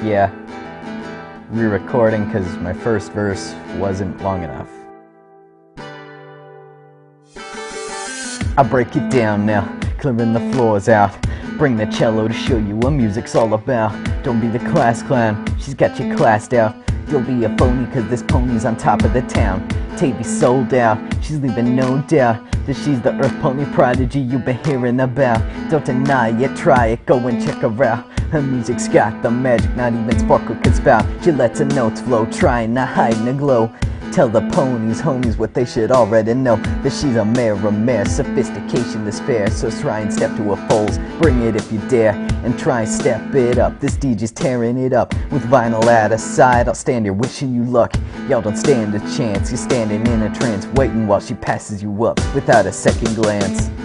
Yeah, re-recording because my first verse wasn't long enough. I'll break it down now, clearing the floors out. Bring the cello to show you what music's all about. Don't be the class clown, she's got you classed out. You'll be a phony cause this pony's on top of the town. Tavy sold out, she's leaving no doubt that she's the earth pony prodigy you've been hearing about. Don't deny it, try it, go and check her out. Her music's got the magic, not even Sparkle can spout. She lets her notes flow, trying to hide in the glow. Tell the ponies, homies, what they should already know, that she's a mare, sophistication to spare. So try and step to her foals, bring it if you dare, and try and step it up. This DJ's tearing it up, with vinyl out of sight. I'll stand here wishing you luck, y'all don't stand a chance. You're standing in a trance, waiting while she passes you up, without a second glance.